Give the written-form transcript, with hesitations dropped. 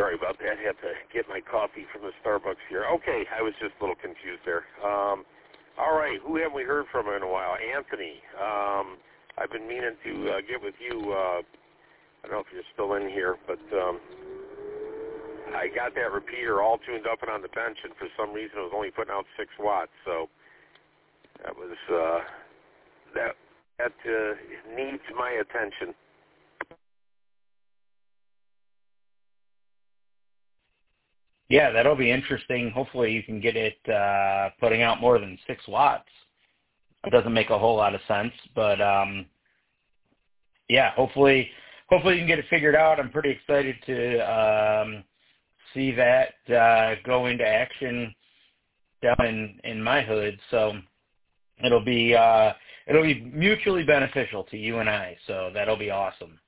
Sorry about that. I had to get my coffee from the Starbucks here. Okay, I was just a little confused there. All right, who haven't we heard from in a while? Anthony. I've been meaning to get with you. I don't know if you're still in here, but I got that repeater all tuned up and on the bench, and for some reason it was only putting out 6 watts. So that was that needs my attention. Yeah, that'll be interesting. Hopefully you can get it putting out more than 6 watts. It doesn't make a whole lot of sense, but yeah, hopefully you can get it figured out. I'm pretty excited to see that go into action down in my hood. So it'll be mutually beneficial to you and I. So that'll be awesome.